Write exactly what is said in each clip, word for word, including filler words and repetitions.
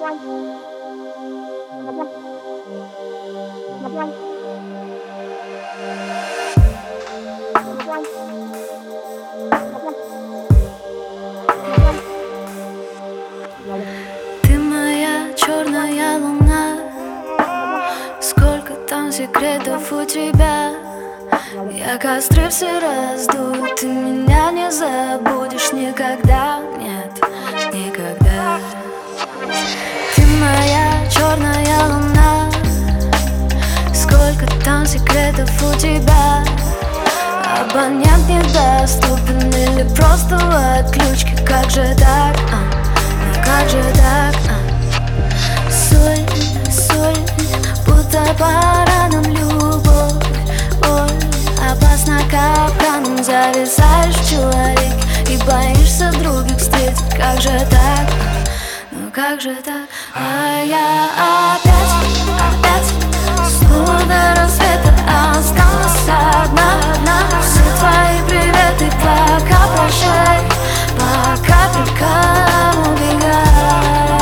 Ты моя черная луна, сколько там секретов у тебя. Я костры все раздую, ты меня не забудешь никогда, нет, никогда. Ты моя черная луна, сколько там секретов у тебя. Абонент недоступен или просто в отключке. Как же так, а? Ну как же так, а? Соль, соль, будто по ранам любовь, боль опасна капканом. Зависаешь в человеке и боишься других встретить. Как же так, а? Ну как же так? А я опять, опять снова до рассвета осталась одна, одна. Все твои приветы пока прощай, по капелькам убегай.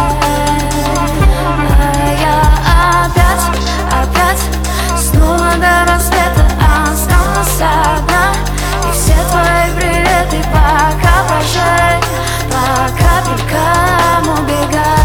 А я опять, опять снова до рассвета осталась одна. И все твои приветы пока прощай, по капелькам убегай.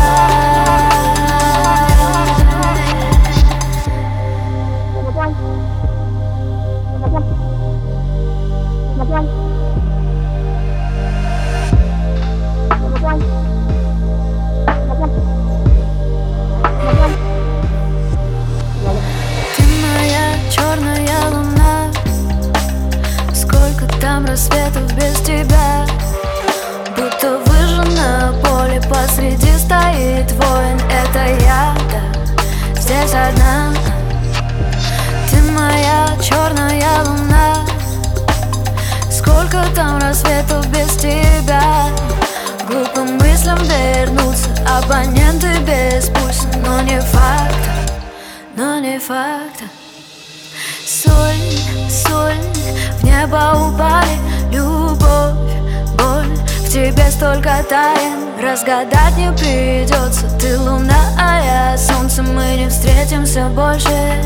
Ты моя черная луна, сколько там рассветов без тебя. Будто выжжено поле, посреди стоит воин. Это я, да, здесь одна. Ты моя черная луна, сколько там рассветов без тебя. Глупым мыслям вернуться, абоненты без пульса. Но не факт, но не факт. Соль, соль, в небо упали любовь, боль. В тебе столько тайн, разгадать не придется. Ты луна, а я солнце, мы не встретимся больше.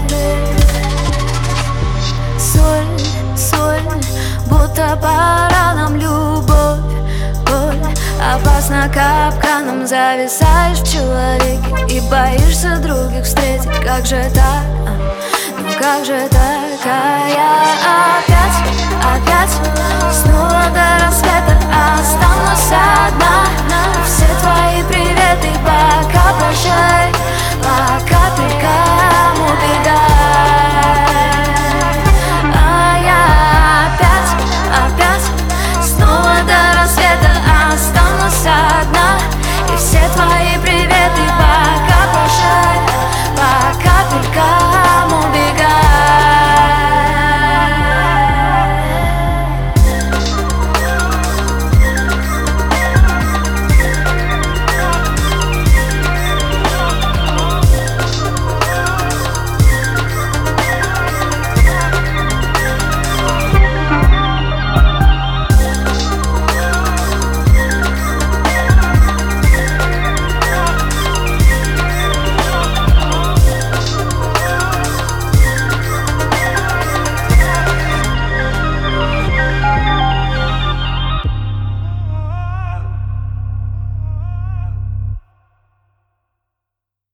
Соль, соль, будто по ранам любовь, боль опасна капканом. Зависаешь в человеке и боишься других встретить. Как же так, а? Ну как же так? А я опять, опять снова до рассвета осталась одна.